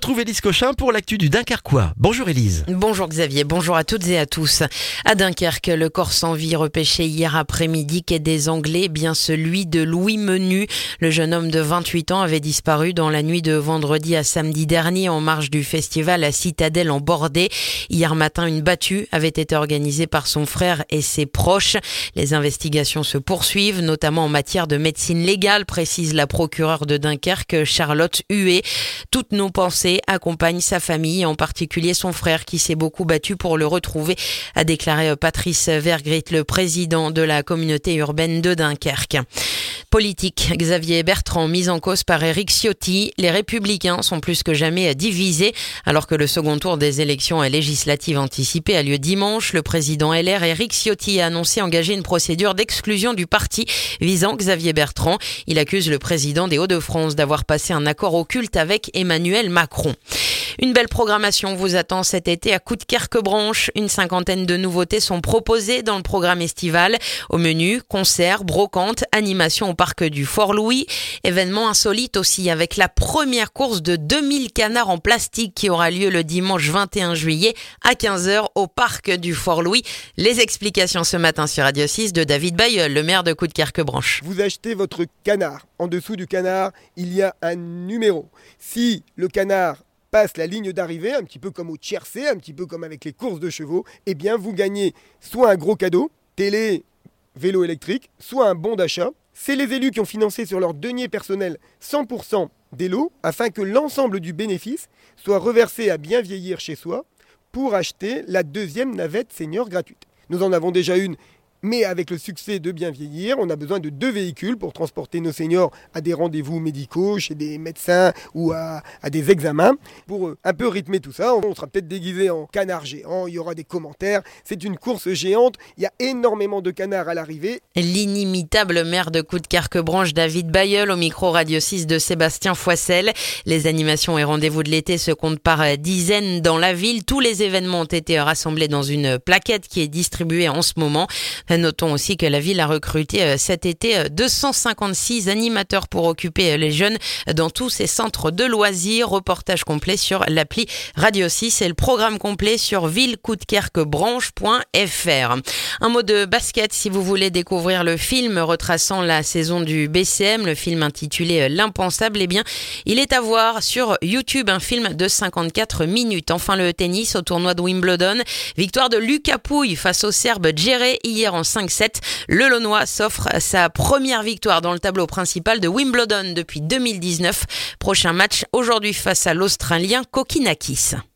retrouve Élise Cochin pour l'actu du Dunkerquois. Bonjour Élise. Bonjour Xavier, bonjour à toutes et à tous. À Dunkerque, le corps sans vie repêché hier après-midi quai des Anglais, bien celui de Louis Menu. Le jeune homme de 28 ans avait disparu dans la nuit de vendredi à samedi dernier en marge du festival à Citadelle en Bordée. Hier matin, une battue avait été organisée par son frère et ses proches. Les investigations se poursuivent, notamment en matière de médecine légale, précise la procureure de Dunkerque, Charlotte Huet. Toutes nos pensées accompagnent sa famille, en particulier son frère qui s'est beaucoup battu pour le retrouver, a déclaré Patrice Vergrit, le président de la communauté urbaine de Dunkerque. Politique, Xavier Bertrand mis en cause par Éric Ciotti. Les Républicains sont plus que jamais divisés. Alors que le second tour des élections législatives anticipées a lieu dimanche, le président LR Éric Ciotti a annoncé engager une procédure d'exclusion du parti visant Xavier Bertrand. Il accuse le président des Hauts-de-France d'avoir passé un accord occulte avec Emmanuel Macron. Une belle programmation vous attend cet été à Coudekerque-Branche. Une cinquantaine de nouveautés sont proposées dans le programme estival. Au menu, concerts, brocantes, animations au parc du Fort-Louis. Événement insolite aussi avec la première course de 2000 canards en plastique qui aura lieu le dimanche 21 juillet à 15h au parc du Fort-Louis. Les explications ce matin sur Radio 6 de David Bayeul, le maire de Coudekerque-Branche. Vous achetez votre canard. En dessous du canard, il y a un numéro. Si le canard passe la ligne d'arrivée, un petit peu comme au tiercé, un petit peu comme avec les courses de chevaux, eh bien vous gagnez soit un gros cadeau, télé, vélo électrique, soit un bon d'achat. C'est les élus qui ont financé sur leur denier personnel 100% des lots afin que l'ensemble du bénéfice soit reversé à Bien Vieillir chez soi pour acheter la deuxième navette senior gratuite. Nous en avons déjà une. Mais avec le succès de Bien Vieillir, on a besoin de 2 véhicules pour transporter nos seniors à des rendez-vous médicaux, chez des médecins ou à des examens. Pour un peu rythmer tout ça, on sera peut-être déguisé en canard géant, il y aura des commentaires. C'est une course géante, il y a énormément de canards à l'arrivée. L'inimitable maire de Coudekerque-Branche, David Bayeul, au micro Radio 6 de Sébastien Foissel. Les animations et rendez-vous de l'été se comptent par dizaines dans la ville. Tous les événements ont été rassemblés dans une plaquette qui est distribuée en ce moment. Notons aussi que la ville a recruté cet été 256 animateurs pour occuper les jeunes dans tous ses centres de loisirs. Reportage complet sur l'appli Radio 6 et le programme complet sur villecoudekerquebranche.fr. Un mot de basket si vous voulez découvrir le film retraçant la saison du BCM, le film intitulé L'Impensable. Eh bien, il est à voir sur YouTube, un film de 54 minutes. Enfin, le tennis au tournoi de Wimbledon. Victoire de Lucas Pouille face au Serbe Djere hier en 5-7. Le Launois s'offre sa première victoire dans le tableau principal de Wimbledon depuis 2019. Prochain match aujourd'hui face à l'Australien Kokkinakis.